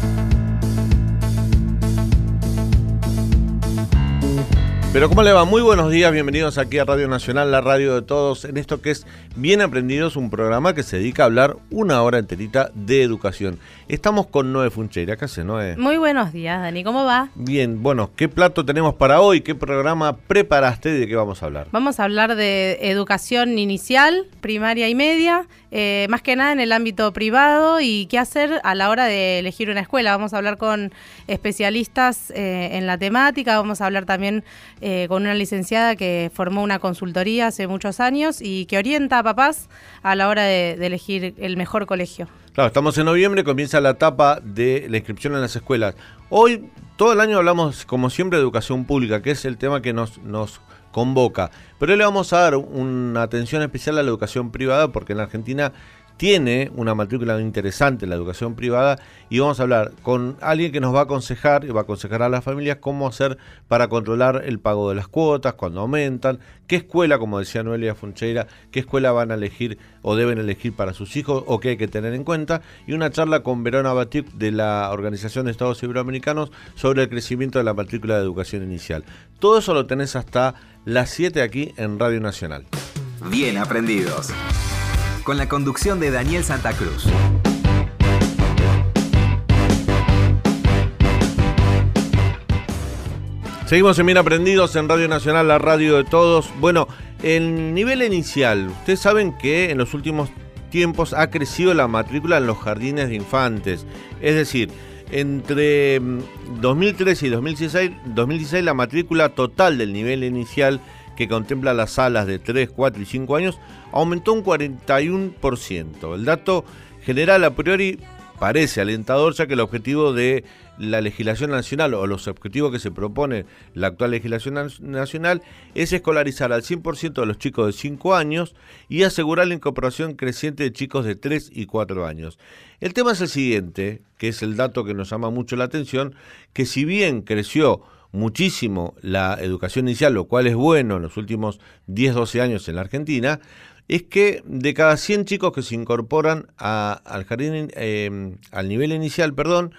Pero ¿cómo le va? Muy buenos días, bienvenidos aquí a Radio Nacional, la radio de todos, en esto que es Bien Aprendidos, un programa que se dedica a hablar una hora enterita de educación. Estamos con Noé Funcheira. ¿Qué hace, Noé? Muy buenos días, Dani, ¿cómo va? Bien, bueno, ¿qué plato tenemos para hoy? ¿Qué programa preparaste y de qué vamos a hablar? Vamos a hablar de educación inicial, primaria y media, más que nada en el ámbito privado y qué hacer a la hora de elegir una escuela. Vamos a hablar con especialistas en la temática, vamos a hablar también con una licenciada que formó una consultoría hace muchos años y que orienta a papás a la hora de elegir el mejor colegio. Claro, estamos en noviembre, comienza la etapa de la inscripción en las escuelas. Hoy, todo el año hablamos, como siempre, de educación pública, que es el tema que nos convoca. Pero hoy le vamos a dar una atención especial a la educación privada, porque en la Argentina tiene una matrícula interesante la educación privada, y vamos a hablar con alguien que nos va a aconsejar, y va a aconsejar a las familias cómo hacer para controlar el pago de las cuotas, cuando aumentan, qué escuela, como decía Noelia Funcheira, qué escuela van a elegir o deben elegir para sus hijos, o qué hay que tener en cuenta, y una charla con Verona Batiuk de la Organización de Estados Iberoamericanos sobre el crecimiento de la matrícula de educación inicial. Todo eso lo tenés hasta las 7 aquí en Radio Nacional. Bien Aprendidos, con la conducción de Daniel Santa Cruz. Seguimos en Bien Aprendidos en Radio Nacional, la radio de todos. Bueno, el nivel inicial, ustedes saben que en los últimos tiempos ha crecido la matrícula en los jardines de infantes. Es decir, entre 2013 y 2016 la matrícula total del nivel inicial, que contempla las salas de 3, 4 y 5 años, aumentó un 41%. El dato general a priori parece alentador, ya que el objetivo de la legislación nacional, o los objetivos que se propone la actual legislación nacional, es escolarizar al 100% de los chicos de 5 años y asegurar la incorporación creciente de chicos de 3 y 4 años. El tema es el siguiente, que es el dato que nos llama mucho la atención, que si bien creció muchísimo la educación inicial, lo cual es bueno en los últimos 10, 12 años en la Argentina, es que de cada 100 chicos que se incorporan al nivel inicial,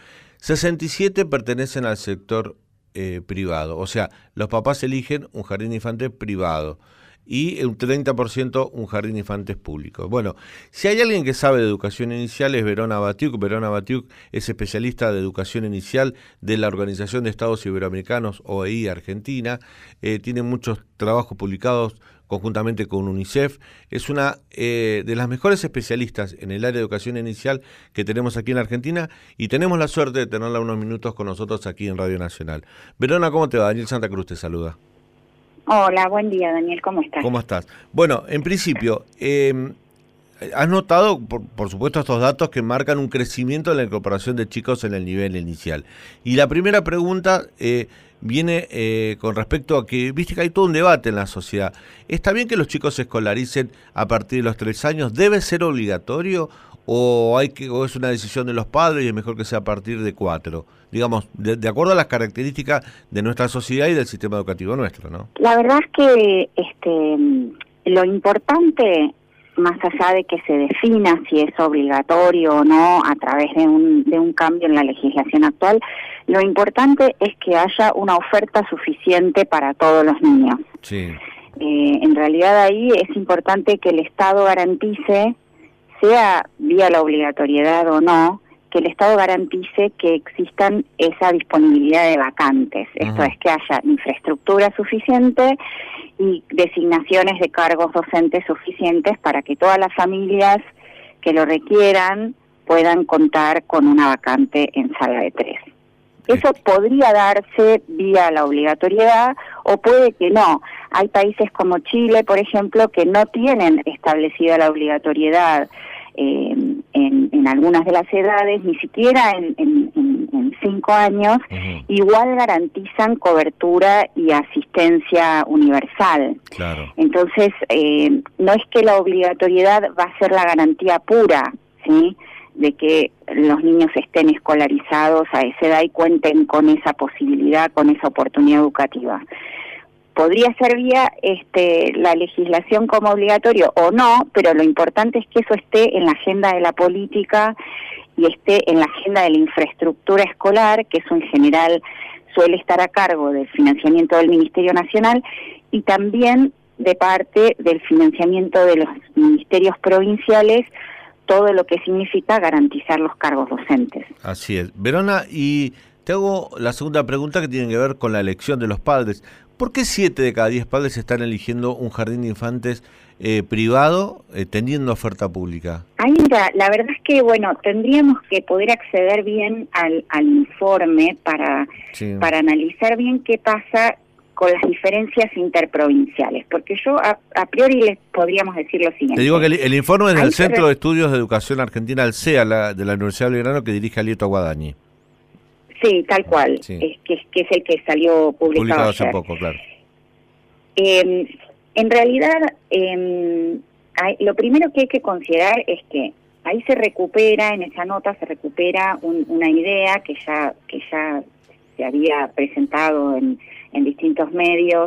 67 pertenecen al sector privado. O sea, los papás eligen un jardín de infantes privado y un 30% un jardín de infantes público. Bueno, si hay alguien que sabe de educación inicial es Verona Batiuk. Verona Batiuk es especialista de educación inicial de la Organización de Estados Iberoamericanos, OEI Argentina. Tiene muchos trabajos publicados conjuntamente con UNICEF. Es una de las mejores especialistas en el área de educación inicial que tenemos aquí en Argentina, y tenemos la suerte de tenerla unos minutos con nosotros aquí en Radio Nacional. Verona, ¿cómo te va? Daniel Santa Cruz te saluda. Hola, buen día, Daniel, ¿cómo estás? ¿Cómo estás? Bueno, en principio, has notado, por supuesto, estos datos que marcan un crecimiento de la incorporación de chicos en el nivel inicial. Y la primera pregunta viene con respecto a que, viste que hay todo un debate en la sociedad. ¿Está bien que los chicos se escolaricen a partir de los 3 años? ¿Debe ser obligatorio o es una decisión de los padres y es mejor que sea a partir de 4? Digamos, de acuerdo a las características de nuestra sociedad y del sistema educativo nuestro, ¿no? La verdad es que lo importante, más allá de que se defina si es obligatorio o no a través de un cambio en la legislación actual, lo importante es que haya una oferta suficiente para todos los niños. Sí. En realidad ahí es importante que el Estado garantice, sea vía la obligatoriedad o no, que el Estado garantice que existan esa disponibilidad de vacantes. Uh-huh. Esto es que haya infraestructura suficiente y designaciones de cargos docentes suficientes para que todas las familias que lo requieran puedan contar con una vacante en sala de 3. Eso podría darse vía la obligatoriedad o puede que no. Hay países como Chile, por ejemplo, que no tienen establecida la obligatoriedad en algunas de las edades, ni siquiera en 5 años, uh-huh. Igual garantizan cobertura y asistencia universal. Claro. Entonces, no es que la obligatoriedad va a ser la garantía pura, ¿sí?, de que los niños estén escolarizados a esa edad y cuenten con esa posibilidad, con esa oportunidad educativa. Podría ser vía la legislación como obligatorio o no, pero lo importante es que eso esté en la agenda de la política y esté en la agenda de la infraestructura escolar, que eso en general suele estar a cargo del financiamiento del Ministerio Nacional, y también de parte del financiamiento de los ministerios provinciales, todo lo que significa garantizar los cargos docentes. Así es. Verona, y te hago la segunda pregunta que tiene que ver con la elección de los padres. ¿Por qué 7 de cada 10 padres están eligiendo un jardín de infantes privado teniendo oferta pública? Ahí la verdad es que, bueno, tendríamos que poder acceder bien al informe para analizar bien qué pasa con las diferencias interprovinciales, porque yo a priori les podríamos decir lo siguiente. Te digo que el informe es del Centro de Estudios de Educación Argentina, el CEA, de la Universidad de Belgrano, que dirige Alieto Aguadañi. Sí, tal cual, sí. Que es el que salió publicado hace poco, claro. En realidad, lo primero que hay que considerar es que ahí se recupera, en esa nota se recupera una idea que ya se había presentado en distintos medios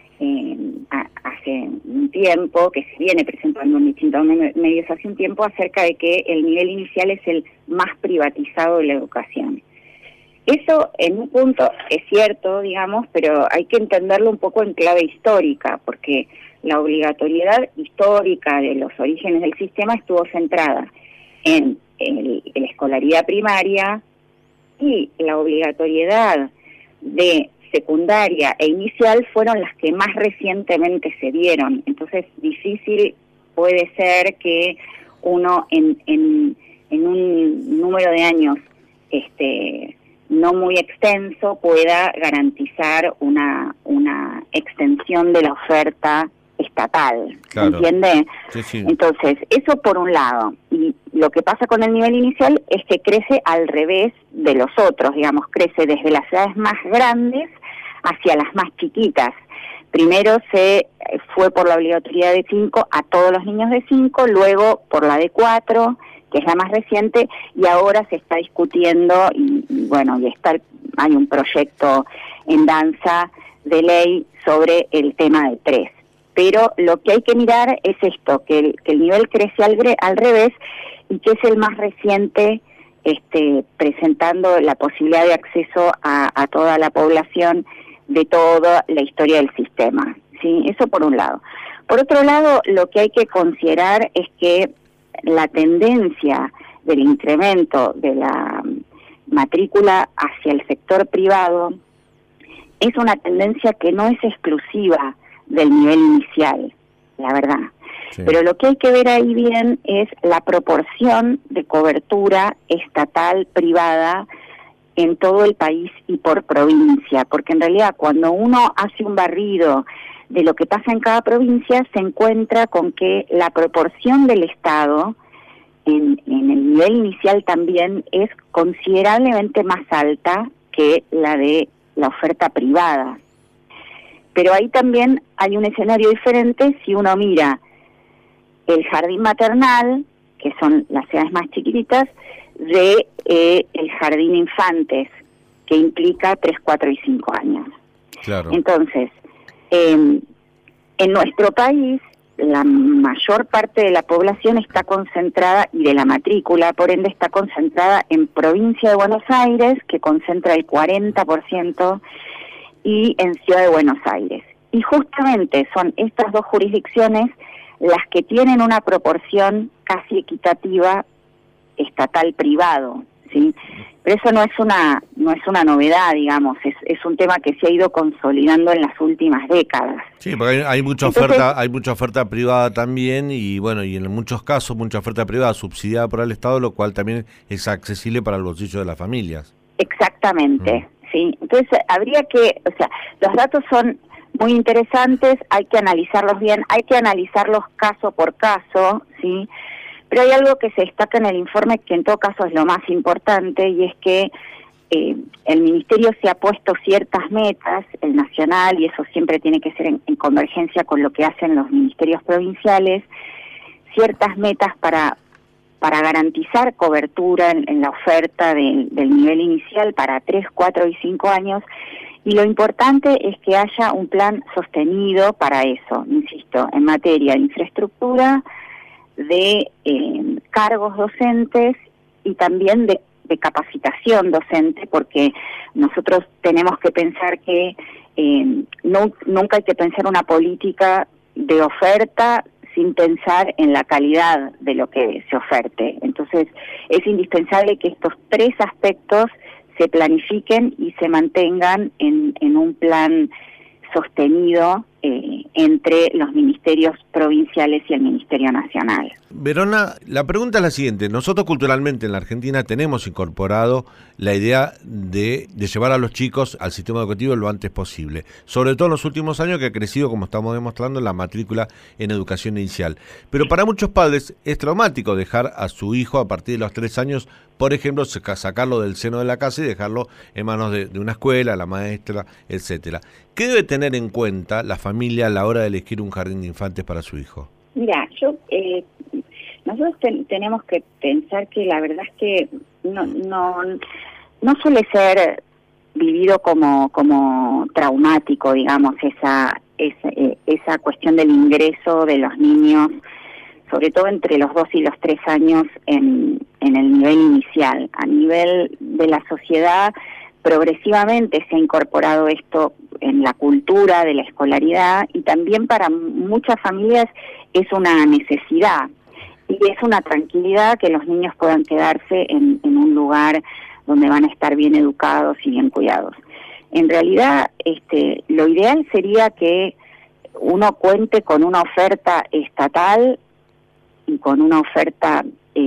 hace un tiempo, que se viene presentando en distintos medios hace un tiempo, acerca de que el nivel inicial es el más privatizado de la educación. Eso en un punto es cierto, digamos, pero hay que entenderlo un poco en clave histórica, porque la obligatoriedad histórica de los orígenes del sistema estuvo centrada en la escolaridad primaria, y la obligatoriedad de secundaria e inicial fueron las que más recientemente se dieron. Entonces, difícil puede ser que uno en un número de años no muy extenso pueda garantizar una extensión de la oferta estatal, claro. ¿Entiende? Sí, sí. Entonces, eso por un lado. Y lo que pasa con el nivel inicial es que crece al revés de los otros, digamos, crece desde las edades más grandes hacia las más chiquitas. Primero se fue por la obligatoriedad de 5 a todos los niños de 5, luego por la de 4, que es la más reciente, y ahora se está discutiendo, y bueno, hay un proyecto en danza de ley sobre el tema de 3. Pero lo que hay que mirar es esto, que el nivel crece al revés, y que es el más reciente, presentando la posibilidad de acceso a toda la población de toda la historia del sistema, ¿sí? Eso por un lado. Por otro lado, lo que hay que considerar es que la tendencia del incremento de la matrícula hacia el sector privado es una tendencia que no es exclusiva del nivel inicial, la verdad. Sí. Pero lo que hay que ver ahí bien es la proporción de cobertura estatal, privada, en todo el país y por provincia, porque en realidad cuando uno hace un barrido de lo que pasa en cada provincia, se encuentra con que la proporción del Estado en el nivel inicial también es considerablemente más alta que la de la oferta privada. Pero ahí también hay un escenario diferente si uno mira el jardín maternal, que son las edades más chiquititas, de el jardín infantes, que implica 3, 4 y 5 años. Claro. Entonces, en nuestro país, la mayor parte de la población está concentrada, y de la matrícula, por ende, está concentrada en provincia de Buenos Aires, que concentra el 40%, y en Ciudad de Buenos Aires. Y justamente son estas dos jurisdicciones las que tienen una proporción casi equitativa estatal-privado, ¿sí? Pero eso no es una novedad, digamos, es un tema que se ha ido consolidando en las últimas décadas. Sí, porque hay mucha oferta privada también, y bueno, y en muchos casos mucha oferta privada subsidiada por el Estado, lo cual también es accesible para el bolsillo de las familias. Exactamente, sí. Entonces habría que, los datos son muy interesantes, hay que analizarlos bien, hay que analizarlos caso por caso, ¿sí? Pero hay algo que se destaca en el informe que en todo caso es lo más importante, y es que el Ministerio se ha puesto ciertas metas, el nacional, y eso siempre tiene que ser en convergencia con lo que hacen los ministerios provinciales, ciertas metas para garantizar cobertura en la oferta del nivel inicial para 3, 4 y 5 años, y lo importante es que haya un plan sostenido para eso, insisto, en materia de infraestructura, de cargos docentes y también de capacitación docente, porque nosotros tenemos que pensar que nunca hay que pensar una política de oferta sin pensar en la calidad de lo que se oferte. Entonces, es indispensable que estos 3 aspectos se planifiquen y se mantengan en un plan sostenido entre los ministerios provinciales y el Ministerio Nacional. Verona, la pregunta es la siguiente. Nosotros culturalmente en la Argentina tenemos incorporado la idea de llevar a los chicos al sistema educativo lo antes posible. Sobre todo en los últimos años, que ha crecido, como estamos demostrando, la matrícula en educación inicial. Pero para muchos padres es traumático dejar a su hijo a partir de los 3 años, por ejemplo, sacarlo del seno de la casa y dejarlo en manos de una escuela, la maestra, etcétera. ¿Qué debe tener en cuenta la familia a la hora de elegir un jardín de infantes para su hijo? Mira, nosotros tenemos que pensar que la verdad es que no suele ser vivido como traumático, digamos, esa cuestión del ingreso de los niños, sobre todo entre los 2 y los 3 años en el nivel inicial. A nivel de la sociedad, progresivamente se ha incorporado esto en la cultura de la escolaridad, y también para muchas familias es una necesidad y es una tranquilidad que los niños puedan quedarse en un lugar donde van a estar bien educados y bien cuidados. En realidad, lo ideal sería que uno cuente con una oferta estatal y con una oferta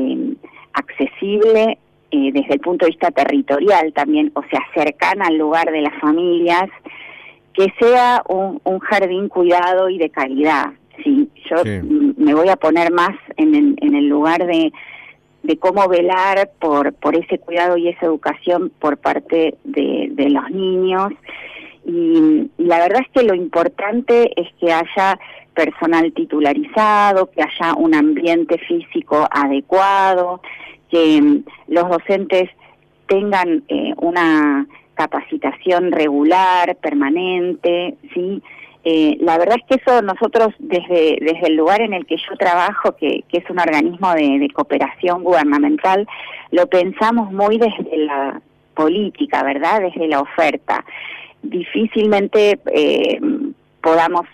accesible desde el punto de vista territorial también, o sea, cercana al lugar de las familias, que sea un jardín cuidado y de calidad. Sí, yo me voy a poner más en el lugar de cómo velar por ese cuidado y esa educación por parte de los niños. Y la verdad es que lo importante es que haya personal titularizado, que haya un ambiente físico adecuado, que los docentes tengan una capacitación regular, permanente, ¿sí? La verdad es que eso nosotros desde el lugar en el que yo trabajo, que es un organismo de cooperación gubernamental, lo pensamos muy desde la política, ¿verdad? Desde la oferta. Difícilmente podamos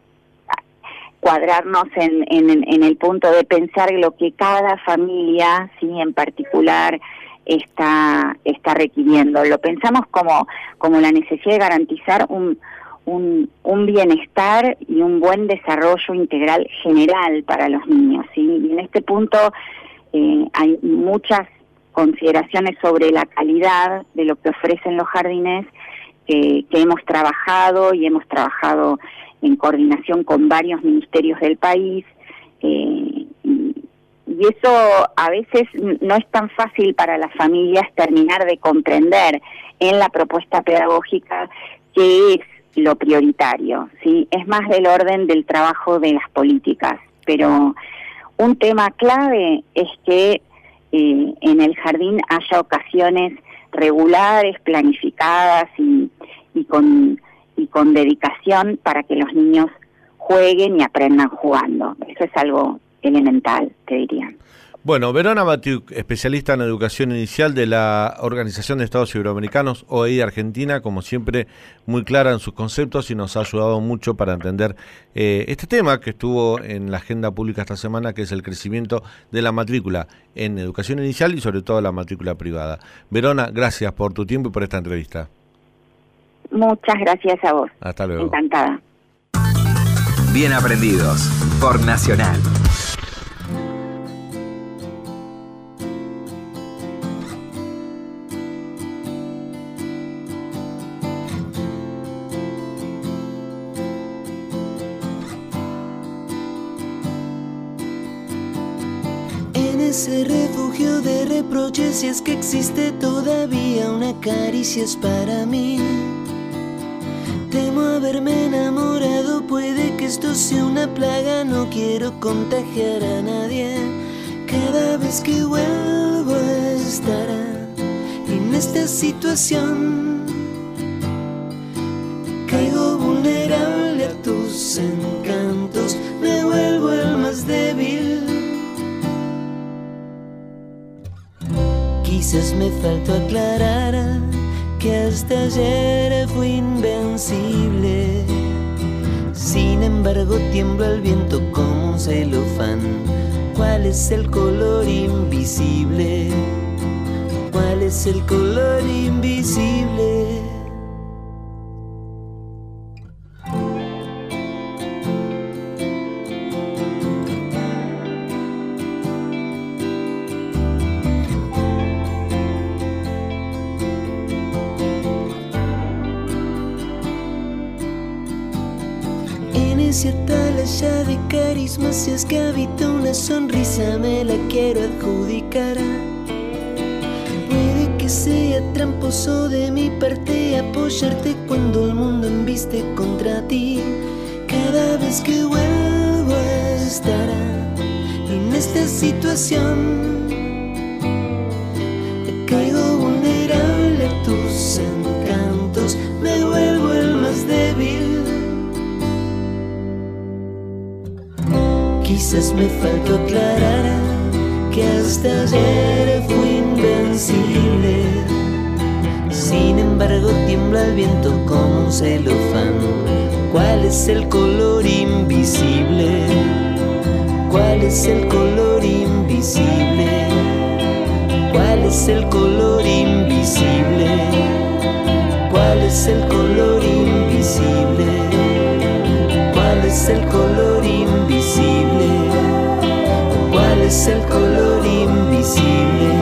cuadrarnos en el punto de pensar lo que cada familia, sí, en particular está requiriendo. Lo pensamos como la necesidad de garantizar un bienestar y un buen desarrollo integral general para los niños, ¿sí? Y en este punto hay muchas consideraciones sobre la calidad de lo que ofrecen los jardines que hemos trabajado en coordinación con varios ministerios del país, y eso a veces no es tan fácil para las familias terminar de comprender en la propuesta pedagógica qué es lo prioritario, ¿sí? Es más del orden del trabajo de las políticas, pero un tema clave es que en el jardín haya ocasiones regulares, planificadas y con dedicación para que los niños jueguen y aprendan jugando. Eso es algo elemental, te diría. Bueno, Verona Batiuk, especialista en educación inicial de la Organización de Estados Iberoamericanos, OEI Argentina, como siempre muy clara en sus conceptos y nos ha ayudado mucho para entender este tema que estuvo en la agenda pública esta semana, que es el crecimiento de la matrícula en educación inicial y sobre todo la matrícula privada. Verona, gracias por tu tiempo y por esta entrevista. Muchas gracias a vos. Hasta luego. Encantada. Bien aprendidos por Nacional. Ese refugio de reproches, si es que existe todavía una caricia es para mí. Temo haberme enamorado, puede que esto sea una plaga, no quiero contagiar a nadie. Cada vez que vuelvo a estar en esta situación, caigo vulnerable a tus encantos, me vuelvo el más débil. Quizás me faltó aclarar que hasta ayer fui invencible. Sin embargo tiemblo al viento como un celofán. ¿Cuál es el color invisible? ¿Cuál es el color invisible? Si atalaya de carisma, si es que habita una sonrisa, me la quiero adjudicar. Puede que sea tramposo de mi parte apoyarte cuando el mundo embiste contra ti. Cada vez que vuelvo a estar en esta situación, caigo vulnerable a tus encantos, me vuelvo el más débil. Quizás me faltó aclarar que hasta ayer fui invencible. Sin embargo tiembla el viento como un celofán. ¿Cuál es el color invisible? ¿Cuál es el color invisible? ¿Cuál es el color invisible? ¿Cuál es el color invisible? ¿Cuál es el color invisible? ¿Cuál es el color invisible?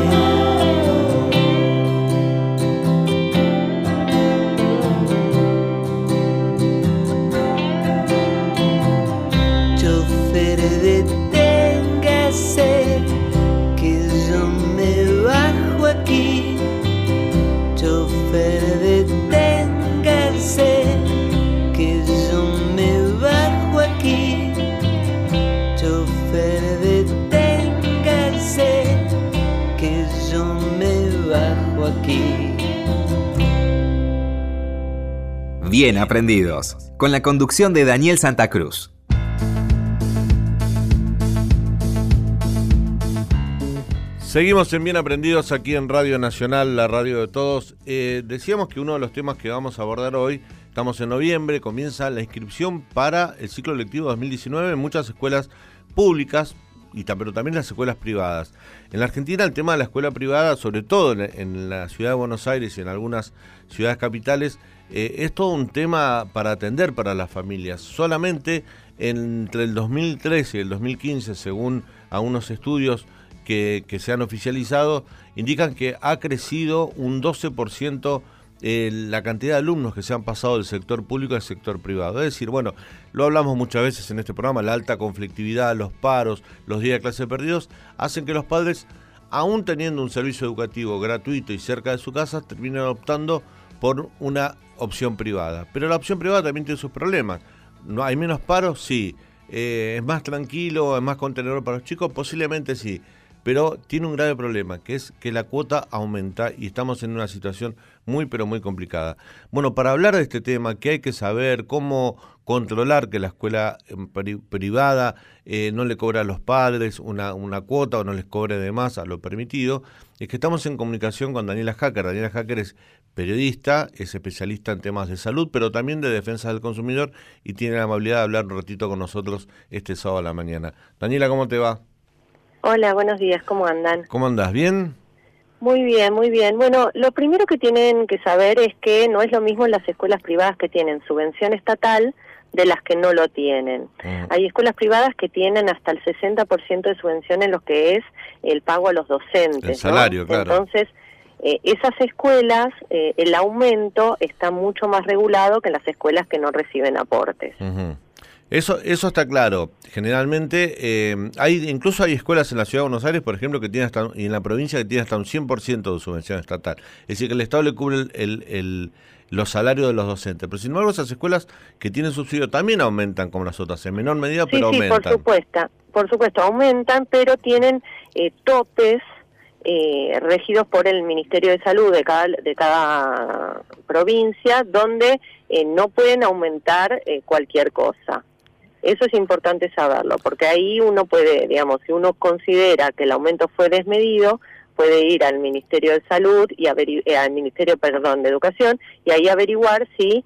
Chofer, deténgase, que yo me bajo aquí. Chofer, deténgase, que yo me bajo aquí. Chofer, deténgase, que yo me bajo aquí. Bien aprendidos, con la conducción de Daniel Santa Cruz. Seguimos en Bien Aprendidos aquí en Radio Nacional, la radio de todos. Decíamos que uno de los temas que vamos a abordar hoy, estamos en noviembre, comienza la inscripción para el ciclo lectivo 2019 en muchas escuelas públicas, pero también en las escuelas privadas. En la Argentina el tema de la escuela privada, sobre todo en la ciudad de Buenos Aires y en algunas ciudades capitales, es todo un tema para atender para las familias. Solamente entre el 2013 y el 2015, según algunos estudios que se han oficializado, indican que ha crecido un 12% la cantidad de alumnos que se han pasado del sector público al sector privado. Es decir, bueno, lo hablamos muchas veces en este programa, la alta conflictividad, los paros, los días de clase perdidos, hacen que los padres, aún teniendo un servicio educativo gratuito y cerca de su casa, terminen optando por una opción privada. Pero la opción privada también tiene sus problemas. ¿No hay menos paros? Sí. ¿Es más tranquilo, es más contenedor para los chicos? Posiblemente sí. Pero tiene un grave problema, que es que la cuota aumenta y estamos en una situación muy, pero muy complicada. Bueno, para hablar de este tema, ¿qué hay que saber? ¿Cómo controlar que la escuela privada no le cobre a los padres una cuota o no les cobre de más a lo permitido? Es que estamos en comunicación con Daniela Hacker. Daniela Hacker es periodista, es especialista en temas de salud, pero también de defensa del consumidor y tiene la amabilidad de hablar un ratito con nosotros este sábado a la mañana. Daniela, ¿cómo te va? Hola, buenos días, ¿cómo andan? ¿Cómo andás? ¿Bien? Muy bien, muy bien. Bueno, lo primero que tienen que saber es que no es lo mismo las escuelas privadas que tienen subvención estatal de las que no lo tienen. Hay escuelas privadas que tienen hasta el 60% de subvención en lo que es el pago a los docentes. El salario, ¿no? Claro. Entonces, esas escuelas, el aumento está mucho más regulado que en las escuelas que no reciben aportes. Uh-huh. Eso está claro. Generalmente incluso hay escuelas en la Ciudad de Buenos Aires, por ejemplo, que tienen y en la provincia que tienen hasta un 100% de subvención estatal. Es decir, que el Estado le cubre los salarios de los docentes. Pero sin embargo, esas escuelas que tienen subsidio también aumentan como las otras, en menor medida, pero aumentan. Por supuesto, aumentan, pero tienen topes regidos por el Ministerio de Salud de cada provincia, donde no pueden aumentar cualquier cosa. Eso es importante saberlo, porque ahí uno puede, digamos, si uno considera que el aumento fue desmedido, puede ir al Ministerio de Salud y al Ministerio, de Educación, y ahí averiguar si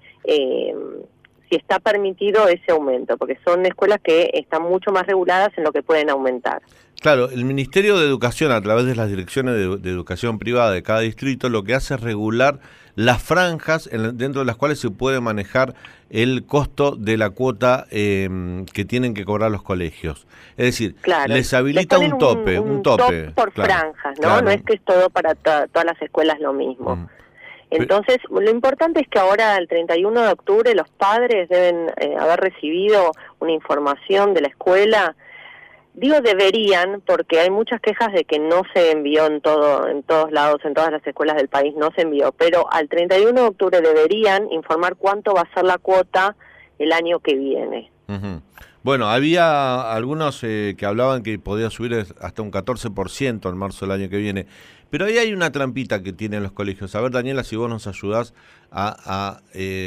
está permitido ese aumento, porque son escuelas que están mucho más reguladas en lo que pueden aumentar. Claro, el Ministerio de Educación, a través de las direcciones de educación privada de cada distrito, lo que hace es regular las franjas dentro de las cuales se puede manejar el costo de la cuota que tienen que cobrar los colegios. Es decir, claro, les habilita un tope. Top por claro, franjas, ¿no? Claro. No es que es todo para todas las escuelas lo mismo. Entonces, lo importante es que ahora, el 31 de octubre, los padres deben haber recibido una información de la escuela. Digo deberían, porque hay muchas quejas de que no se envió en todos lados, en todas las escuelas del país no se envió, pero al 31 de octubre deberían informar cuánto va a ser la cuota el año que viene. Uh-huh. Bueno, había algunos que hablaban que podía subir hasta un 14% en marzo del año que viene, pero ahí hay una trampita que tienen los colegios. A ver, Daniela, si vos nos ayudás a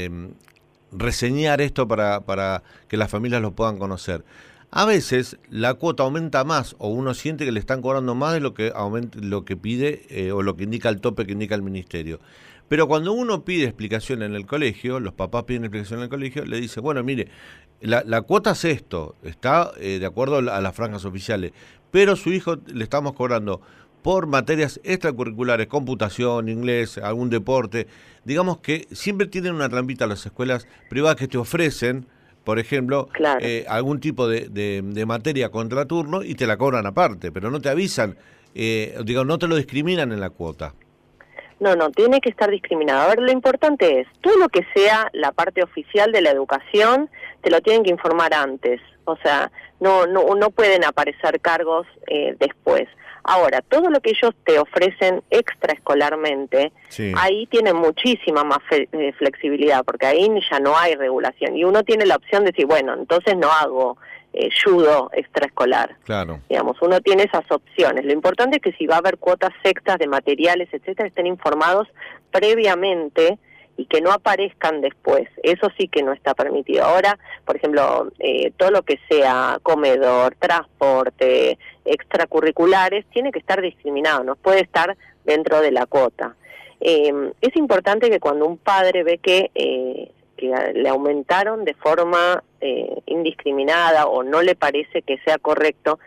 reseñar esto para que las familias lo puedan conocer. A veces la cuota aumenta más o uno siente que le están cobrando más de lo que pide o lo que indica el tope que indica el ministerio. Pero cuando uno pide explicación en el colegio, los papás piden explicación en el colegio, le dice, bueno, mire, la cuota es esto, está de acuerdo a las franjas oficiales, pero su hijo le estamos cobrando por materias extracurriculares, computación, inglés, algún deporte. Digamos que siempre tienen una trampita las escuelas privadas que te ofrecen, por ejemplo, claro, algún tipo de materia contraturno y te la cobran aparte, pero no te avisan, no te lo discriminan en la cuota. No, tiene que estar discriminado. A ver, lo importante es, todo lo que sea la parte oficial de la educación, te lo tienen que informar antes. O sea, no pueden aparecer cargos después. Ahora, todo lo que ellos te ofrecen extraescolarmente, sí, ahí tienen muchísima más flexibilidad, porque ahí ya no hay regulación. Y uno tiene la opción de decir, bueno, entonces no hago judo extraescolar. Claro. Digamos, uno tiene esas opciones. Lo importante es que si va a haber cuotas sectas de materiales, etcétera, estén informados previamente y que no aparezcan después. Eso sí que no está permitido. Ahora, por ejemplo, todo lo que sea comedor, transporte, extracurriculares, tiene que estar discriminado, no puede estar dentro de la cuota. Es importante que cuando un padre ve que le aumentaron de forma indiscriminada o no le parece que sea correcto,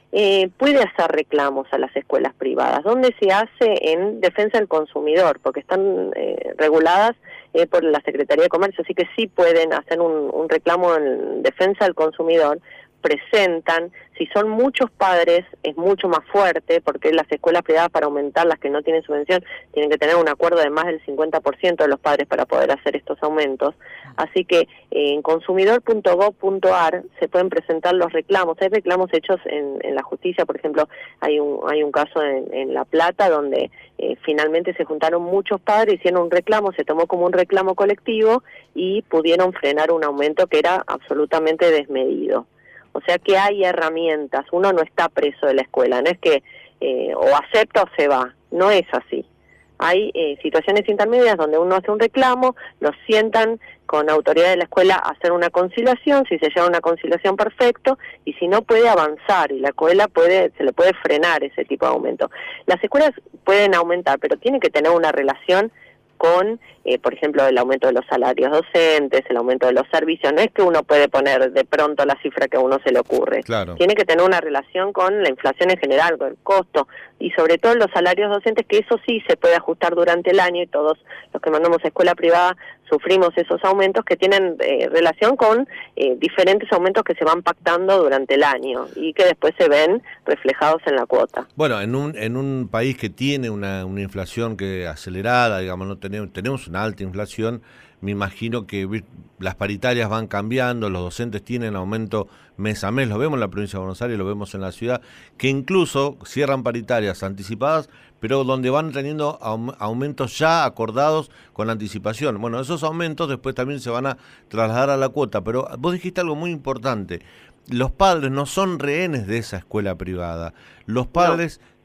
puede hacer reclamos a las escuelas privadas, donde se hace en defensa del consumidor, porque están reguladas por la Secretaría de Comercio, así que sí pueden hacer un reclamo en defensa del consumidor. Presentan, si son muchos padres es mucho más fuerte, porque las escuelas privadas, para aumentar, las que no tienen subvención, tienen que tener un acuerdo de más del 50% de los padres para poder hacer estos aumentos. Así que en consumidor.gov.ar se pueden presentar los reclamos. Hay reclamos hechos en la justicia, por ejemplo, hay un caso en La Plata donde finalmente se juntaron muchos padres, hicieron un reclamo, se tomó como un reclamo colectivo y pudieron frenar un aumento que era absolutamente desmedido. O sea que hay herramientas, uno no está preso de la escuela, no es que o acepta o se va, no es así. Hay situaciones intermedias donde uno hace un reclamo, los sientan con autoridad de la escuela a hacer una conciliación, si se llega a una conciliación, perfecto, y si no, puede avanzar y la escuela se le puede frenar ese tipo de aumento. Las escuelas pueden aumentar, pero tienen que tener una relación con, por ejemplo, el aumento de los salarios docentes, el aumento de los servicios. No es que uno puede poner de pronto la cifra que a uno se le ocurre. Claro. Tiene que tener una relación con la inflación en general, con el costo, y sobre todo los salarios docentes, que eso sí se puede ajustar durante el año, y todos los que mandamos a escuela privada sufrimos esos aumentos que tienen relación con diferentes aumentos que se van pactando durante el año y que después se ven reflejados en la cuota. Bueno, en un país que tiene una inflación que acelerada, digamos, no tenemos una alta inflación, me imagino que las paritarias van cambiando, los docentes tienen aumento mes a mes, lo vemos en la provincia de Buenos Aires, lo vemos en la ciudad, que incluso cierran paritarias anticipadas, pero donde van teniendo aumentos ya acordados con anticipación. Bueno, esos aumentos después también se van a trasladar a la cuota, pero vos dijiste algo muy importante, los padres no son rehenes de esa escuela privada, los padres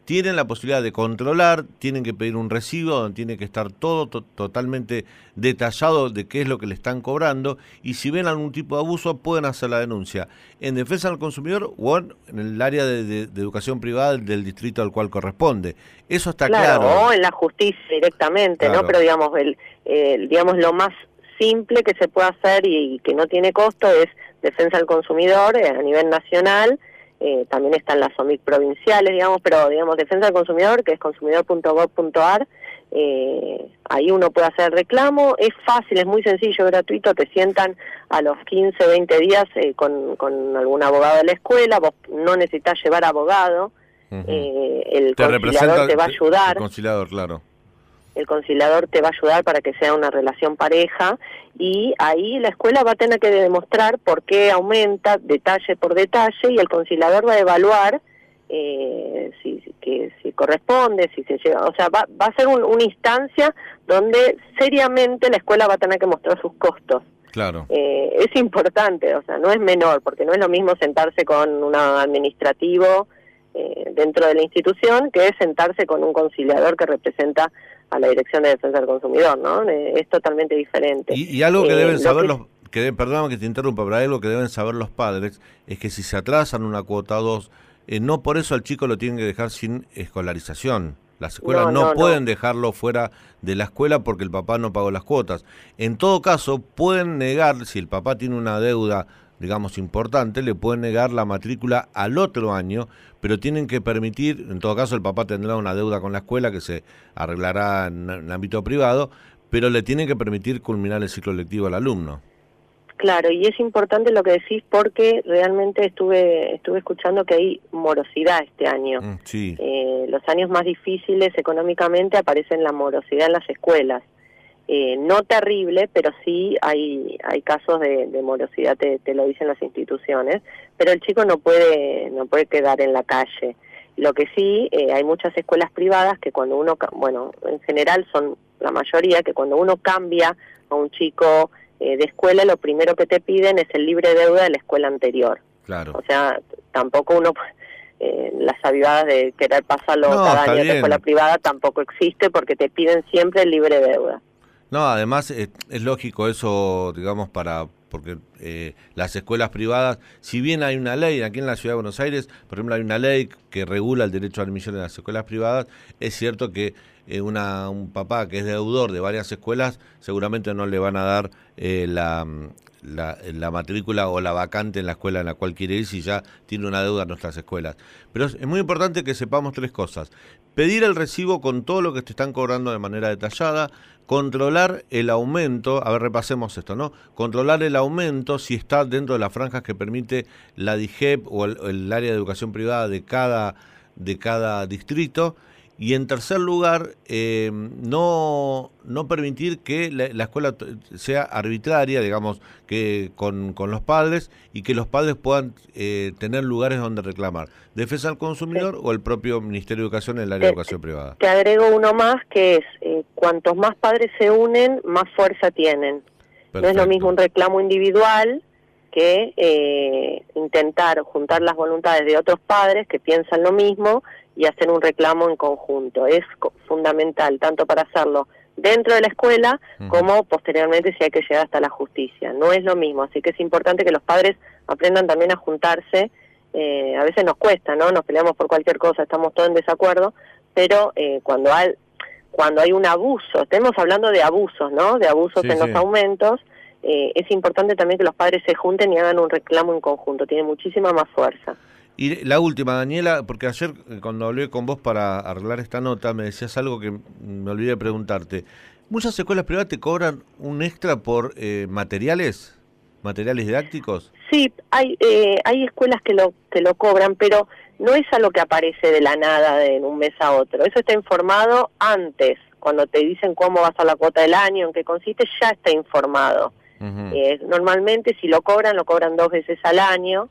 tienen la posibilidad de controlar, tienen que pedir un recibo donde tiene que estar todo totalmente detallado de qué es lo que le están cobrando, y si ven algún tipo de abuso pueden hacer la denuncia en defensa del consumidor o en el área de educación privada del distrito al cual corresponde. Eso está claro. O en la justicia directamente, claro. ¿no? Pero digamos lo más simple que se puede hacer y que no tiene costo es defensa del consumidor a nivel nacional. También están las OMIC provinciales, digamos, pero defensa del consumidor, que es consumidor.gov.ar, ahí uno puede hacer reclamo, es fácil, es muy sencillo, gratuito, te sientan a los 15, 20 días con algún abogado de la escuela, vos no necesitas llevar abogado, el conciliador te va a ayudar. El conciliador, claro. El conciliador te va a ayudar para que sea una relación pareja, y ahí la escuela va a tener que demostrar por qué aumenta detalle por detalle, y el conciliador va a evaluar si corresponde, si se llega, o sea, va a ser una instancia donde seriamente la escuela va a tener que mostrar sus costos. Claro. Es importante, o sea, no es menor, porque no es lo mismo sentarse con un administrativo dentro de la institución que sentarse con un conciliador que representa a la Dirección de Defensa del Consumidor, ¿no? Es totalmente diferente. Y algo que deben saber perdóname que te interrumpa, pero algo que deben saber los padres es que si se atrasan una cuota o dos, no por eso al chico lo tienen que dejar sin escolarización. Las escuelas no pueden dejarlo fuera de la escuela porque el papá no pagó las cuotas. En todo caso, pueden negar, si el papá tiene una deuda, digamos, importante, le pueden negar la matrícula al otro año, pero tienen que permitir, en todo caso el papá tendrá una deuda con la escuela que se arreglará en el ámbito privado, pero le tienen que permitir culminar el ciclo lectivo al alumno. Claro, y es importante lo que decís porque realmente estuve escuchando que hay morosidad este año. Sí. Los años más difíciles económicamente aparecen la morosidad en las escuelas. No terrible, pero sí hay casos de morosidad, te lo dicen las instituciones, pero el chico no puede quedar en la calle. Lo que sí, hay muchas escuelas privadas que cuando uno, en general son la mayoría, que cuando uno cambia a un chico de escuela, lo primero que te piden es el libre deuda de la escuela anterior. Claro. O sea, tampoco uno, las avivadas de querer pasarlo cada año a la escuela privada tampoco existe porque te piden siempre el libre deuda. No, además es lógico eso, digamos, porque las escuelas privadas, si bien hay una ley, aquí en la Ciudad de Buenos Aires, por ejemplo, hay una ley que regula el derecho a admisión en las escuelas privadas, es cierto que un papá que es deudor de varias escuelas, seguramente no le van a dar la matrícula o la vacante en la escuela en la cual quiere ir si ya tiene una deuda en nuestras escuelas. Pero es muy importante que sepamos tres cosas. Pedir el recibo con todo lo que te están cobrando de manera detallada, controlar el aumento, a ver, repasemos esto, ¿no? Controlar el aumento si está dentro de las franjas que permite la DIGEP o el área de educación privada de cada distrito. Y en tercer lugar, no permitir que la escuela sea arbitraria, digamos, que con los padres, y que los padres puedan tener lugares donde reclamar. Defensa del consumidor o el propio Ministerio de Educación en el área de educación privada. Te agrego uno más, que es, cuantos más padres se unen, más fuerza tienen. Perfecto. No es lo mismo un reclamo individual que intentar juntar las voluntades de otros padres que piensan lo mismo y hacer un reclamo en conjunto. Es fundamental, tanto para hacerlo dentro de la escuela como posteriormente si hay que llegar hasta la justicia. No es lo mismo, así que es importante que los padres aprendan también a juntarse. A veces nos cuesta, ¿no? Nos peleamos por cualquier cosa, estamos todos en desacuerdo, pero cuando hay un abuso, estamos hablando de abusos, ¿no? De abusos en los aumentos, es importante también que los padres se junten y hagan un reclamo en conjunto, tiene muchísima más fuerza. Y la última, Daniela, porque ayer cuando hablé con vos para arreglar esta nota, me decías algo que me olvidé de preguntarte. ¿Muchas escuelas privadas te cobran un extra por materiales didácticos? Sí, hay escuelas que lo cobran, pero no es algo que aparece de la nada de un mes a otro. Eso está informado antes, cuando te dicen cómo va a ser la cuota del año, en qué consiste, ya está informado. Normalmente si lo cobran 2 veces al año.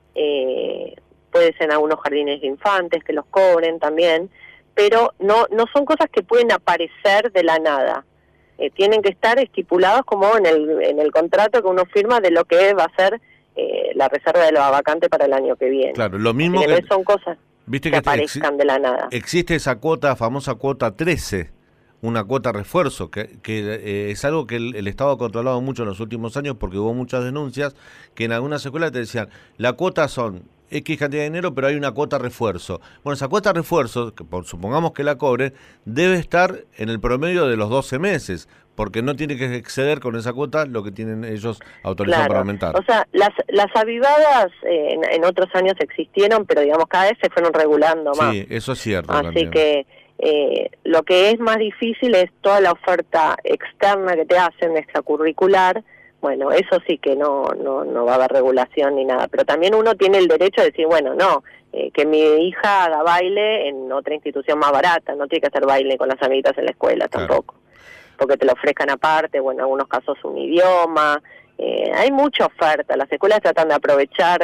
Puede ser en algunos jardines de infantes que los cobren también, pero no son cosas que pueden aparecer de la nada. Tienen que estar estipulados como en el contrato que uno firma de lo que va a ser la reserva de la vacante para el año que viene. Claro, lo mismo que no son cosas. Viste que aparezcan de la nada. Existe esa cuota, famosa cuota 13, una cuota refuerzo, que es algo que el Estado ha controlado mucho en los últimos años porque hubo muchas denuncias que en algunas escuelas te decían, la cuota son X cantidad de dinero, pero hay una cuota refuerzo. Bueno, esa cuota refuerzo, que supongamos que la cobren, debe estar en el promedio de los 12 meses, porque no tiene que exceder con esa cuota lo que tienen ellos autorizados para aumentar. O sea, las avivadas en otros años existieron, pero digamos cada vez se fueron regulando más. Sí, eso es cierto. Así también. que lo que es más difícil es toda la oferta externa que te hacen, extracurricular. Bueno, eso sí que no va a haber regulación ni nada, pero también uno tiene el derecho de decir, bueno, no, que mi hija haga baile en otra institución más barata, no tiene que hacer baile con las amiguitas en la escuela tampoco, porque te lo ofrezcan aparte, o en algunos casos un idioma, hay mucha oferta, las escuelas tratan de aprovechar...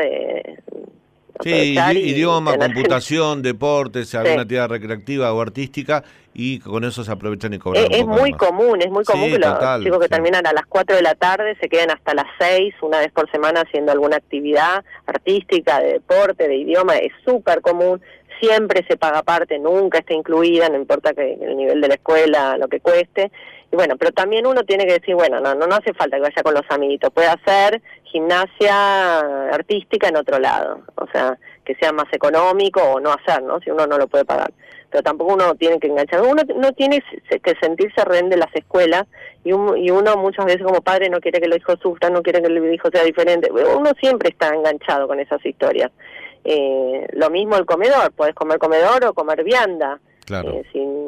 Sí, idioma, computación, deportes, alguna actividad recreativa o artística, y con eso se aprovechan y cobran es muy común que los chicos que terminan a las 4 de la tarde se queden hasta las 6, una vez por semana haciendo alguna actividad artística, de deporte, de idioma, es súper común, siempre se paga aparte, nunca está incluida, no importa que el nivel de la escuela, lo que cueste. Y bueno, pero también uno tiene que decir, bueno, no hace falta que vaya con los amiguitos, puede hacer gimnasia artística en otro lado, o sea, que sea más económico o no hacer, ¿no? Si uno no lo puede pagar. Pero tampoco uno tiene que enganchar, uno no tiene que sentirse rehén de las escuelas, y uno muchas veces como padre no quiere que los hijos sufran, no quiere que el hijo sea diferente, uno siempre está enganchado con esas historias. Lo mismo el comedor, puedes comer comedor o comer vianda, claro.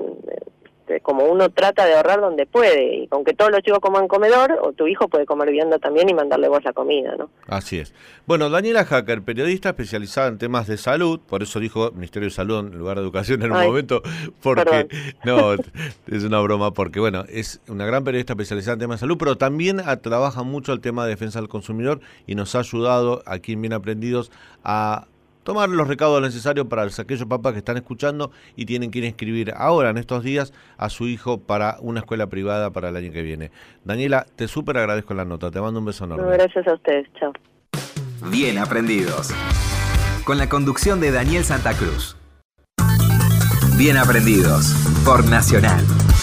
Como uno trata de ahorrar donde puede, y con que todos los chicos coman comedor, o tu hijo puede comer vianda también y mandarle vos la comida, ¿no? Así es. Bueno, Daniela Hacker, periodista especializada en temas de salud, por eso dijo Ministerio de Salud en lugar de Educación en un momento, porque perdón. No, es una broma, porque bueno, es una gran periodista especializada en temas de salud, pero también trabaja mucho el tema de defensa del consumidor y nos ha ayudado aquí en Bien Aprendidos a tomar los recaudos necesarios para aquellos papás que están escuchando y tienen que ir a inscribir ahora, en estos días, a su hijo para una escuela privada para el año que viene. Daniela, te súper agradezco la nota, te mando un beso enorme. Gracias a ustedes, chao. Bien Aprendidos, con la conducción de Daniel Santa Cruz. Bien Aprendidos, por Nacional.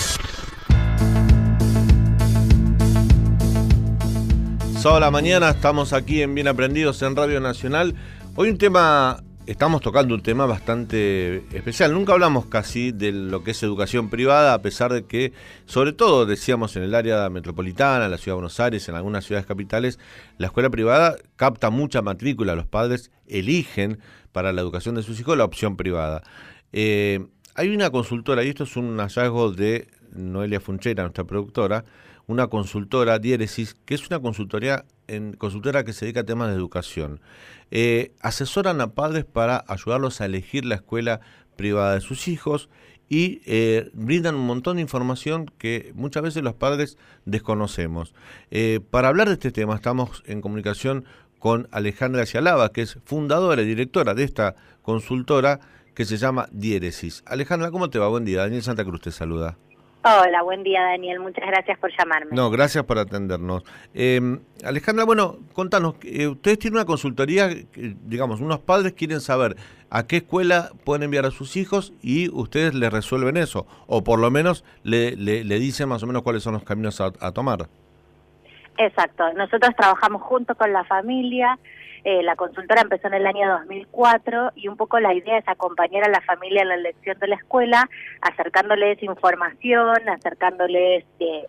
Sábado a la mañana, estamos aquí en Bien Aprendidos en Radio Nacional. Hoy estamos tocando un tema bastante especial. Nunca hablamos casi de lo que es educación privada, a pesar de que, sobre todo, decíamos en el área metropolitana, en la ciudad de Buenos Aires, en algunas ciudades capitales, la escuela privada capta mucha matrícula. Los padres eligen para la educación de sus hijos la opción privada. Hay una consultora, y esto es un hallazgo de Noelia Funchera, nuestra productora, una consultora, Diéresis, que es una consultora que se dedica a temas de educación. Asesoran a padres para ayudarlos a elegir la escuela privada de sus hijos y brindan un montón de información que muchas veces los padres desconocemos. Para hablar de este tema estamos en comunicación con Alejandra Cialaba, que es fundadora y directora de esta consultora que se llama Diéresis. Alejandra, ¿cómo te va? Buen día. Daniel Santa Cruz te saluda. Hola, buen día Daniel, muchas gracias por llamarme. No, gracias por atendernos. Alejandra, bueno, contanos, ustedes tienen una consultoría, digamos, unos padres quieren saber a qué escuela pueden enviar a sus hijos y ustedes les resuelven eso, o por lo menos le dicen más o menos cuáles son los caminos a tomar. Exacto, nosotros trabajamos junto con la familia. La consultora empezó en el año 2004 y un poco la idea es acompañar a la familia en la elección de la escuela, acercándoles información, acercándoles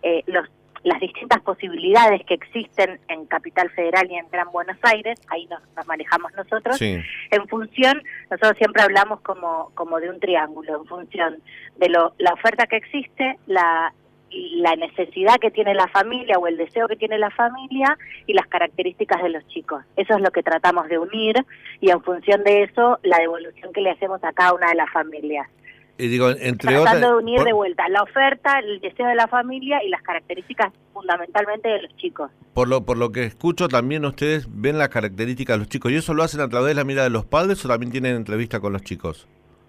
las distintas posibilidades que existen en Capital Federal y en Gran Buenos Aires, ahí nos manejamos nosotros. Sí. En función, nosotros siempre hablamos como de un triángulo, en función de la oferta que existe, la necesidad que tiene la familia o el deseo que tiene la familia y las características de los chicos. Eso es lo que tratamos de unir y en función de eso la devolución que le hacemos a cada una de las familias. Tratando de unir de vuelta la oferta, el deseo de la familia y las características fundamentalmente de los chicos. Por lo que escucho, también ustedes ven las características de los chicos. ¿Y eso lo hacen a través de la mirada de los padres o también tienen entrevista con los chicos?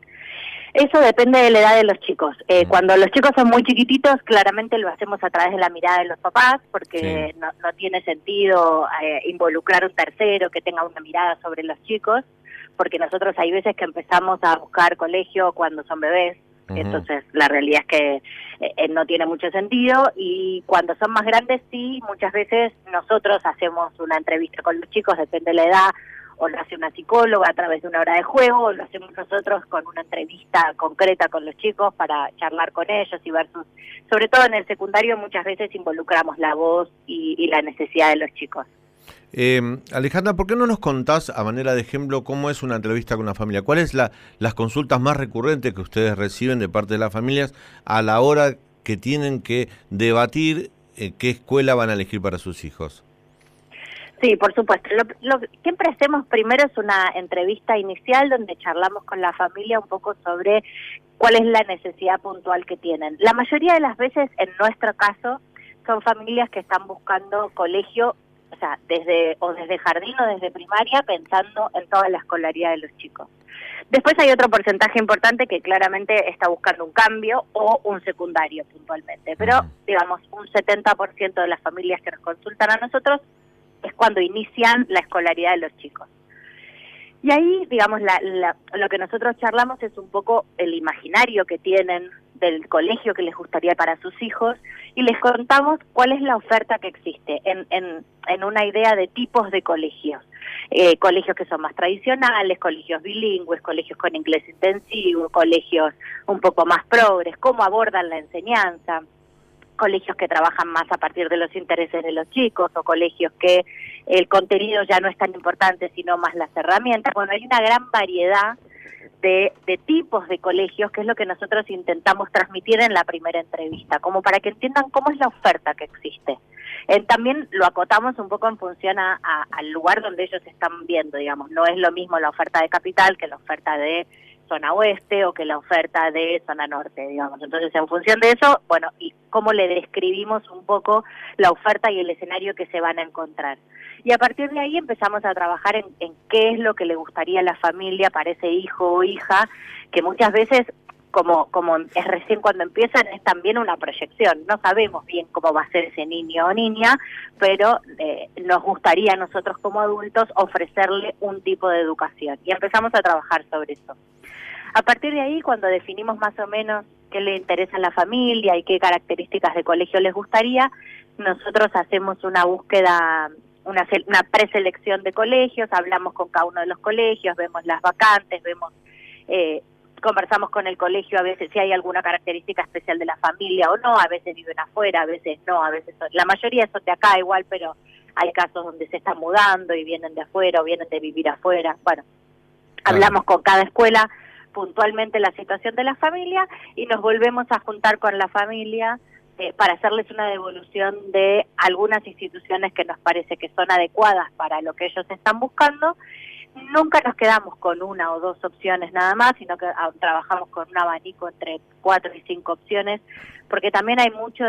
Eso depende de la edad de los chicos. Cuando los chicos son muy chiquititos, claramente lo hacemos a través de la mirada de los papás, porque sí, no tiene sentido involucrar un tercero que tenga una mirada sobre los chicos, porque nosotros hay veces que empezamos a buscar colegio cuando son bebés, entonces la realidad es que no tiene mucho sentido, y cuando son más grandes sí, muchas veces nosotros hacemos una entrevista con los chicos, depende de la edad, o lo hace una psicóloga a través de una hora de juego, o lo hacemos nosotros con una entrevista concreta con los chicos para charlar con ellos y ver sobre todo en el secundario muchas veces involucramos la voz y la necesidad de los chicos. Alejandra, ¿por qué no nos contás a manera de ejemplo cómo es una entrevista con una familia? ¿Cuáles las consultas más recurrentes que ustedes reciben de parte de las familias a la hora que tienen que debatir qué escuela van a elegir para sus hijos? Sí, por supuesto. Lo que siempre hacemos primero es una entrevista inicial donde charlamos con la familia un poco sobre cuál es la necesidad puntual que tienen. La mayoría de las veces, en nuestro caso, son familias que están buscando colegio, o sea, desde jardín o desde primaria, pensando en toda la escolaridad de los chicos. Después hay otro porcentaje importante que claramente está buscando un cambio o un secundario puntualmente, pero digamos un 70% de las familias que nos consultan a nosotros es cuando inician la escolaridad de los chicos. Y ahí, digamos, lo que nosotros charlamos es un poco el imaginario que tienen del colegio que les gustaría para sus hijos, y les contamos cuál es la oferta que existe en una idea de tipos de colegios. Colegios que son más tradicionales, colegios bilingües, colegios con inglés intensivo, colegios un poco más progres, cómo abordan la enseñanza, colegios que trabajan más a partir de los intereses de los chicos, o colegios que el contenido ya no es tan importante, sino más las herramientas. Bueno, hay una gran variedad de tipos de colegios, que es lo que nosotros intentamos transmitir en la primera entrevista, como para que entiendan cómo es la oferta que existe. También lo acotamos un poco en función al lugar donde ellos están viendo, digamos. No es lo mismo la oferta de capital que la oferta de zona oeste o que la oferta de zona norte, digamos. Entonces, en función de eso, bueno, y cómo le describimos un poco la oferta y el escenario que se van a encontrar. Y a partir de ahí empezamos a trabajar en qué es lo que le gustaría a la familia para ese hijo o hija, que muchas veces, como es recién cuando empiezan, es también una proyección. No sabemos bien cómo va a ser ese niño o niña, pero nos gustaría a nosotros como adultos ofrecerle un tipo de educación. Y empezamos a trabajar sobre eso. A partir de ahí, cuando definimos más o menos qué le interesa a la familia y qué características de colegio les gustaría, nosotros hacemos una búsqueda, una preselección de colegios, hablamos con cada uno de los colegios, vemos las vacantes, conversamos con el colegio a veces si hay alguna característica especial de la familia o no, a veces viven afuera, a veces no, a veces la mayoría son de acá igual, pero hay casos donde se están mudando y vienen de afuera o vienen de vivir afuera. Bueno, hablamos con cada escuela puntualmente la situación de la familia y nos volvemos a juntar con la familia para hacerles una devolución de algunas instituciones que nos parece que son adecuadas para lo que ellos están buscando. Nunca nos quedamos con una o dos opciones nada más, sino que trabajamos con un abanico entre 4 y 5 opciones, porque también hay mucho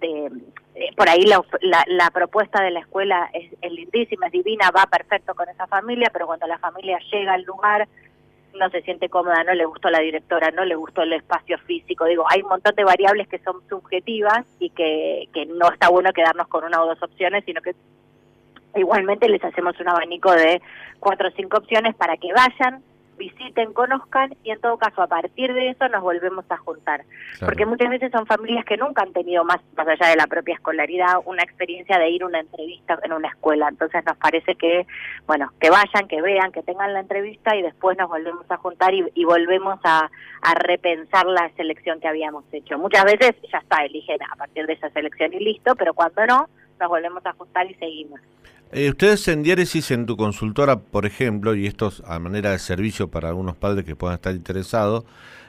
por ahí la propuesta de la escuela es lindísima, es divina, va perfecto con esa familia, pero cuando la familia llega al lugar no se siente cómoda, no le gustó la directora, no le gustó el espacio físico. Digo, hay un montón de variables que son subjetivas y que no está bueno quedarnos con una o dos opciones, sino que igualmente les hacemos un abanico de 4 o 5 opciones para que vayan, visiten, conozcan, y en todo caso a partir de eso nos volvemos a juntar. Claro. Porque muchas veces son familias que nunca han tenido más allá de la propia escolaridad, una experiencia de ir a una entrevista en una escuela. Entonces nos parece que, bueno, que vayan, que vean, que tengan la entrevista y después nos volvemos a juntar y volvemos a repensar la selección que habíamos hecho. Muchas veces ya está, eligen a partir de esa selección y listo, pero cuando no, nos volvemos a juntar y seguimos. Ustedes en Diéresis, en tu consultora, por ejemplo, y esto es a manera de servicio para algunos padres que puedan estar interesados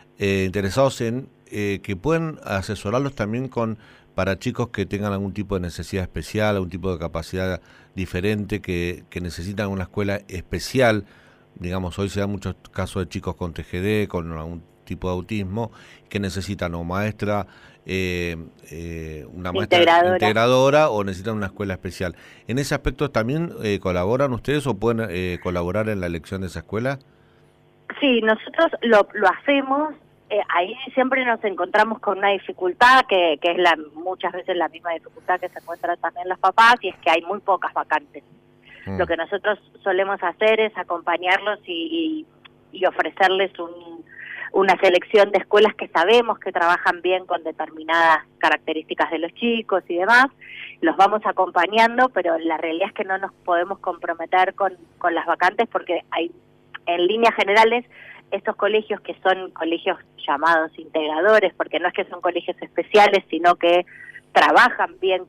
en que pueden asesorarlos también para chicos que tengan algún tipo de necesidad especial, algún tipo de capacidad diferente, que necesitan una escuela especial. Digamos, hoy se dan muchos casos de chicos con TGD, con algún tipo de autismo, que necesitan o maestra, una maestra integradora o necesitan una escuela especial. ¿En ese aspecto también colaboran ustedes o pueden colaborar en la elección de esa escuela? Sí, nosotros lo hacemos. Ahí siempre nos encontramos con una dificultad que es muchas veces la misma dificultad que se encuentran también los papás, y es que hay muy pocas vacantes. Lo que nosotros solemos hacer es acompañarlos y ofrecerles una selección de escuelas que sabemos que trabajan bien con determinadas características de los chicos y demás. Los vamos acompañando, pero la realidad es que no nos podemos comprometer con las vacantes porque hay, en líneas generales, estos colegios que son colegios llamados integradores, porque no es que son colegios especiales, sino que trabajan bien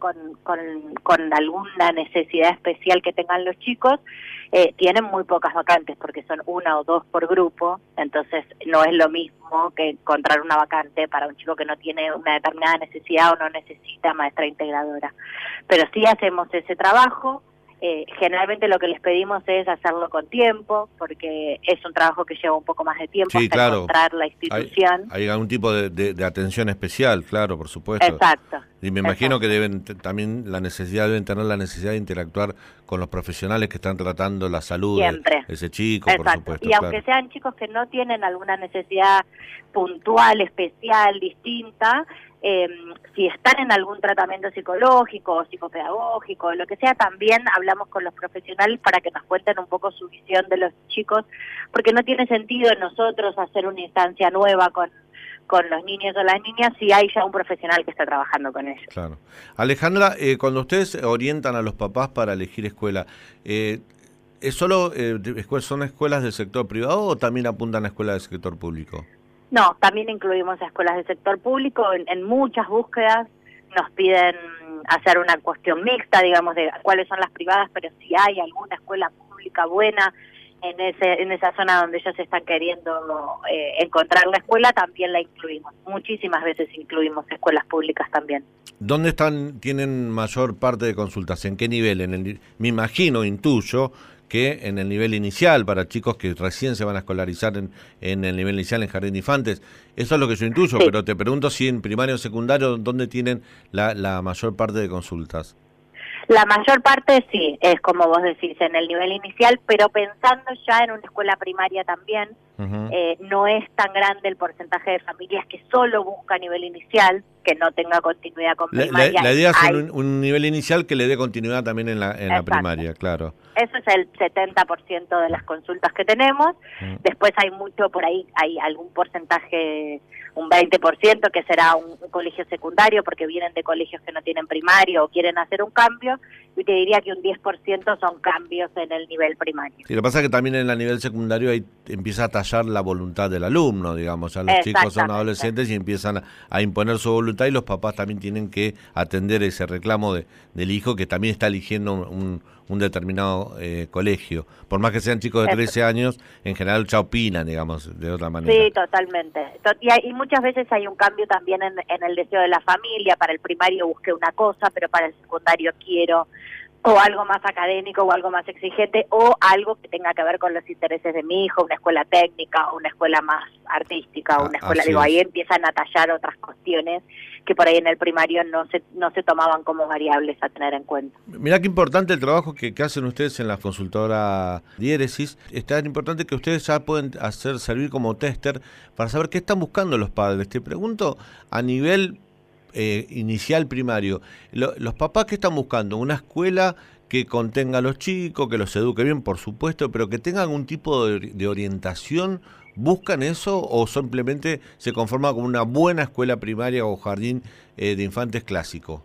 con alguna necesidad especial que tengan los chicos, tienen muy pocas vacantes porque son 1 o 2 por grupo, entonces no es lo mismo que encontrar una vacante para un chico que no tiene una determinada necesidad o no necesita maestra integradora. Pero sí hacemos ese trabajo. Generalmente lo que les pedimos es hacerlo con tiempo, porque es un trabajo que lleva un poco más de tiempo hasta encontrar la institución. Hay algún tipo de atención especial, claro, por supuesto. Exacto. Y me imagino que deben también deben tener la necesidad de interactuar con los profesionales que están tratando la salud de ese chico, Exacto. por supuesto. Y aunque sean chicos que no tienen alguna necesidad puntual, especial, distinta, si están en algún tratamiento psicológico o psicopedagógico, lo que sea, también hablamos con los profesionales para que nos cuenten un poco su visión de los chicos, porque no tiene sentido nosotros hacer una instancia nueva con los niños o las niñas si hay ya un profesional que está trabajando con ellos. Claro. Alejandra, cuando ustedes orientan a los papás para elegir escuela, ¿es solo son escuelas del sector privado o también apuntan a escuelas del sector público? No, también incluimos a escuelas del sector público. En muchas búsquedas nos piden hacer una cuestión mixta, digamos, de cuáles son las privadas, pero si hay alguna escuela pública buena en esa zona donde ellos están queriendo encontrar la escuela, también la incluimos. Muchísimas veces incluimos escuelas públicas también. ¿Dónde tienen mayor parte de consultas? ¿En qué nivel? Me imagino, intuyo, que en el nivel inicial, para chicos que recién se van a escolarizar en el nivel inicial en Jardín de Infantes. Eso es lo que yo intuyo, sí. Pero te pregunto si en primario o secundario, ¿dónde tienen la mayor parte de consultas? La mayor parte sí, es como vos decís, en el nivel inicial, pero pensando ya en una escuela primaria también, no es tan grande el porcentaje de familias que solo busca nivel inicial, que no tenga continuidad con primaria. La idea es un nivel inicial que le dé continuidad también en la primaria, claro. Eso es el 70% de las consultas que tenemos. Después hay mucho por ahí, hay algún porcentaje, un 20% que será un colegio secundario porque vienen de colegios que no tienen primario o quieren hacer un cambio, y te diría que un 10% son cambios en el nivel primario. Sí, lo que pasa es que también en el nivel secundario ahí empieza a tallar la voluntad del alumno, digamos, ya los chicos son adolescentes y empiezan a imponer su voluntad, y los papás también tienen que atender ese reclamo del hijo que también está eligiendo un determinado colegio. Por más que sean chicos de 13 años, en general ya opinan, digamos, de otra manera. Sí, totalmente. Y muchas veces hay un cambio también en el deseo de la familia. Para el primario busqué una cosa, pero para el secundario quiero o algo más académico o algo más exigente o algo que tenga que ver con los intereses de mi hijo, una escuela técnica o una escuela más artística o una escuela, ahí empiezan a tallar otras cuestiones que por ahí en el primario no se tomaban como variables a tener en cuenta. Mirá qué importante el trabajo que hacen ustedes en la consultora Diéresis. Es tan importante que ustedes ya pueden servir como tester para saber qué están buscando los padres. Te pregunto a nivel inicial primario, los papás que están buscando una escuela que contenga a los chicos, que los eduque bien, por supuesto, pero que tenga algún tipo de orientación. ¿Buscan eso o simplemente se conforma con una buena escuela primaria o jardín de infantes clásico?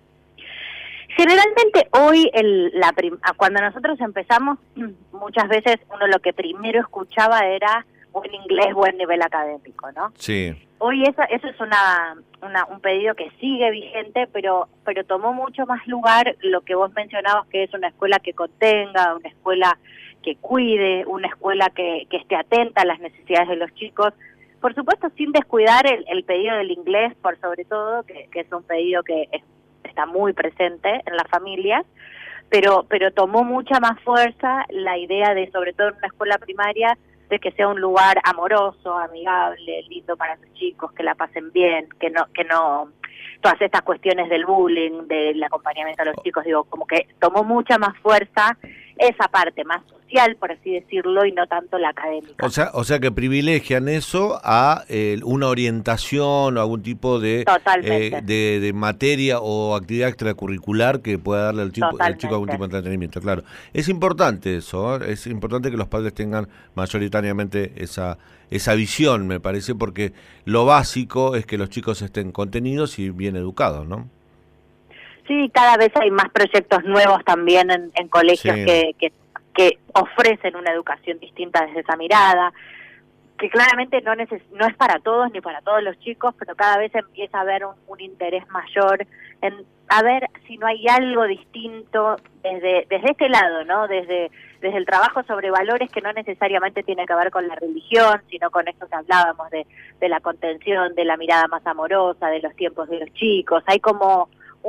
Generalmente hoy, cuando nosotros empezamos, muchas veces uno lo que primero escuchaba era buen inglés, buen nivel académico, ¿no? Sí. Hoy eso es un pedido que sigue vigente, pero tomó mucho más lugar lo que vos mencionabas, que es una escuela que contenga, una escuela que cuide, una escuela que esté atenta a las necesidades de los chicos. Por supuesto, sin descuidar el pedido del inglés, por sobre todo, que es un pedido que está muy presente en las familias, pero tomó mucha más fuerza la idea de, sobre todo en una escuela primaria, de que sea un lugar amoroso, amigable, lindo para los chicos, que la pasen bien, que no todas estas cuestiones del bullying, del acompañamiento a los chicos, digo, como que tomó mucha más fuerza esa parte más social social, por así decirlo, y no tanto la académica. O sea que privilegian eso a una orientación o algún tipo de materia o actividad extracurricular que pueda darle al chico algún tipo de entretenimiento. Claro, es importante eso, ¿eh? Es importante que los padres tengan mayoritariamente esa visión, me parece, porque lo básico es que los chicos estén contenidos y bien educados, ¿no? Sí, cada vez hay más proyectos nuevos también en colegios que ofrecen una educación distinta desde esa mirada, que claramente no es para todos ni para todos los chicos, pero cada vez empieza a haber un interés mayor en a ver si no hay algo distinto desde este lado, ¿no? Desde el trabajo sobre valores que no necesariamente tiene que ver con la religión, sino con esto que hablábamos de la contención, de la mirada más amorosa, de los tiempos de los chicos. Hay como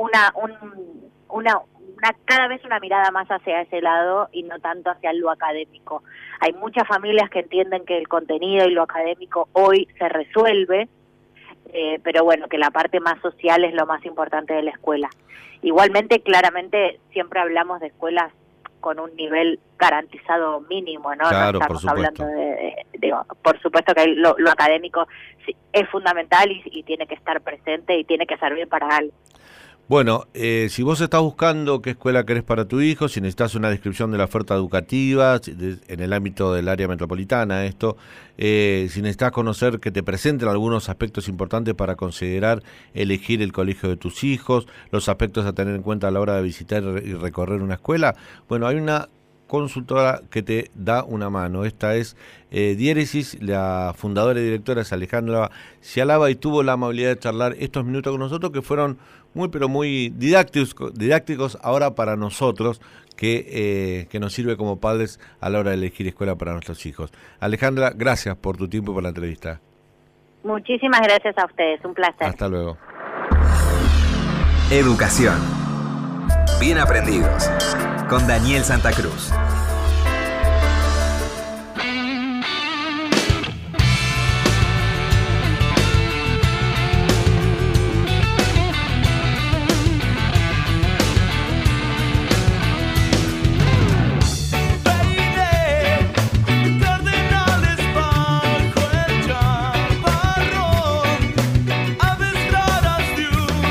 cada vez una mirada más hacia ese lado y no tanto hacia lo académico. Hay muchas familias que entienden que el contenido y lo académico hoy se resuelve, pero bueno, que la parte más social es lo más importante de la escuela. Igualmente, claramente, siempre hablamos de escuelas con un nivel garantizado mínimo, ¿no? Claro, no estamos por supuesto. hablando por supuesto que lo académico sí, es fundamental y tiene que estar presente y tiene que servir para algo. Bueno, si vos estás buscando qué escuela querés para tu hijo, si necesitas una descripción de la oferta educativa en el ámbito del área metropolitana, si necesitas conocer que te presenten algunos aspectos importantes para considerar elegir el colegio de tus hijos, los aspectos a tener en cuenta a la hora de visitar y recorrer una escuela, bueno, hay una consultora que te da una mano. Esta es Diéresis, la fundadora y directora es Alejandra Cialaba y tuvo la amabilidad de charlar estos minutos con nosotros que fueron muy didácticos ahora para nosotros que nos sirve como padres a la hora de elegir escuela para nuestros hijos. Alejandra, gracias por tu tiempo y por la entrevista. Muchísimas gracias a ustedes, un placer. Hasta luego. Educación. Bien aprendidos. Con Daniel Santa Cruz.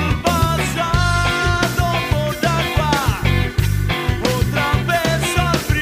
Otra vez al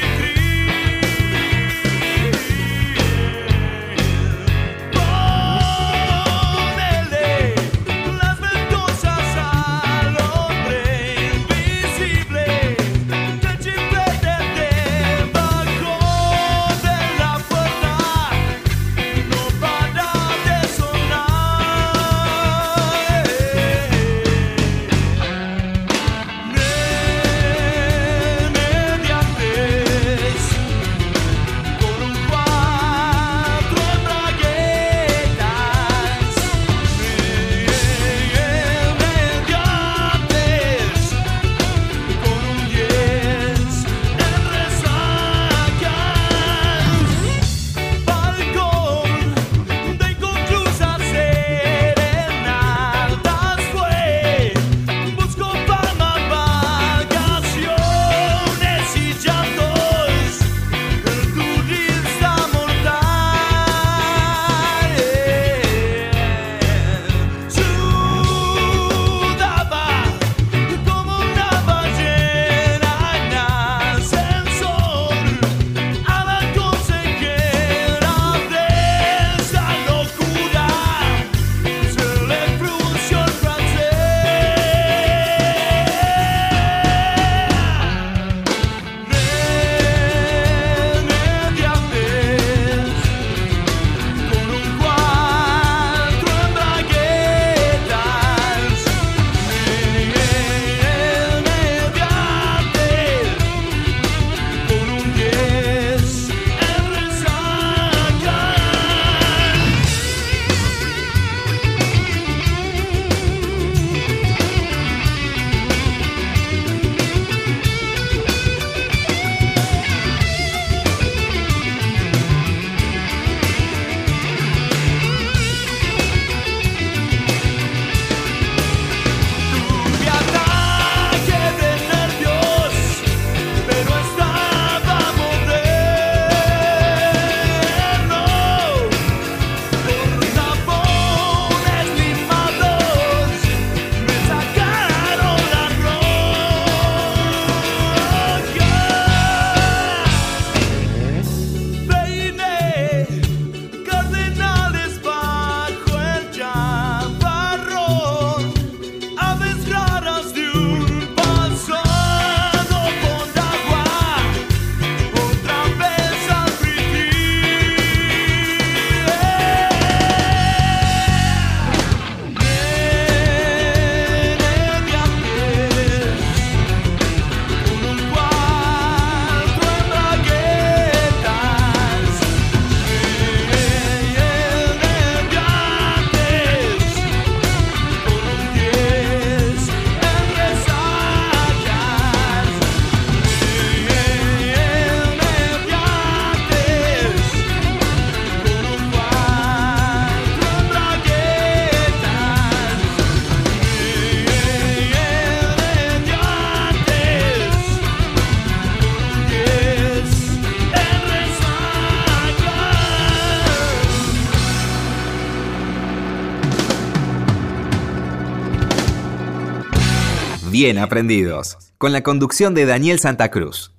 Bien aprendidos, con la conducción de Daniel Santa Cruz.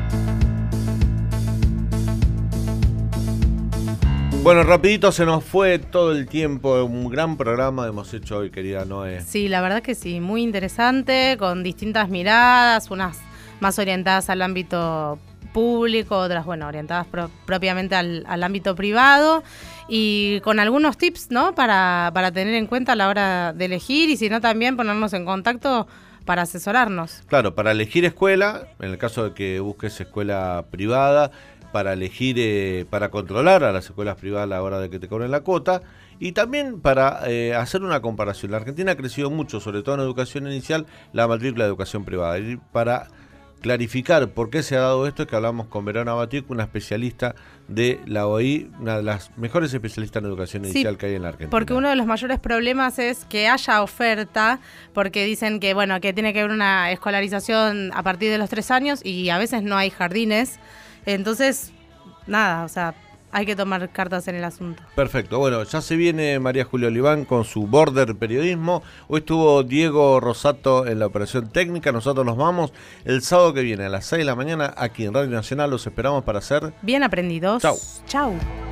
Bueno, rapidito se nos fue todo el tiempo, un gran programa hemos hecho hoy, querida Noé. Sí, la verdad que sí, muy interesante, con distintas miradas, unas más orientadas al ámbito público, otras, bueno, orientadas propiamente al ámbito privado, y con algunos tips, ¿no?, para tener en cuenta a la hora de elegir, y si no también ponernos en contacto para asesorarnos. Claro, para elegir escuela, en el caso de que busques escuela privada, para elegir, para controlar a las escuelas privadas a la hora de que te cobren la cuota, y también para hacer una comparación. La Argentina ha crecido mucho, sobre todo en educación inicial, la matrícula de educación privada. Y para clarificar por qué se ha dado esto, es que hablamos con Verona Batiuk, una especialista de la OI, una de las mejores especialistas en educación inicial que hay en la Argentina. Porque uno de los mayores problemas es que haya oferta, porque dicen que, bueno, que tiene que haber una escolarización a partir de los 3 años y a veces no hay jardines. Entonces, nada, o sea, hay que tomar cartas en el asunto. Perfecto, bueno, ya se viene María Julia Oliván con su Border Periodismo. Hoy estuvo Diego Rosato en la operación técnica. Nosotros nos vamos el sábado que viene a las 6 de la mañana aquí en Radio Nacional. Los esperamos para hacer Bien aprendidos. Chau. Chau.